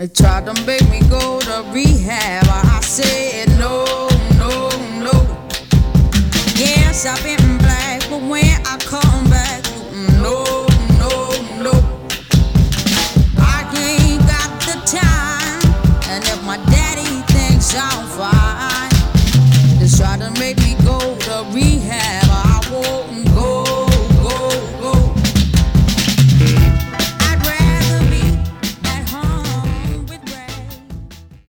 They tried to make me go to rehab. I said no, no, no. Yes, I've been black, but when I come back, no, no, no. I ain't got the time, and if my daddy thinks I'm fine, they try to make me